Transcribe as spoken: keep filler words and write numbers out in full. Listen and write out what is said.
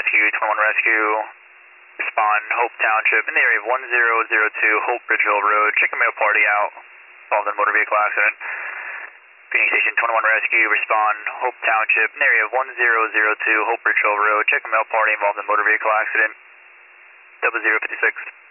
Rescue, twenty-one Rescue, respond, Hope Township, in the area of one zero zero two Hope Bridgeville Road, chicken mail party out, involved in motor vehicle accident. Phoenix Station twenty-one Rescue, respond, Hope Township, in the area of one zero zero two Hope Bridgeville Road, chicken mail party involved in motor vehicle accident, double zero fifty-six.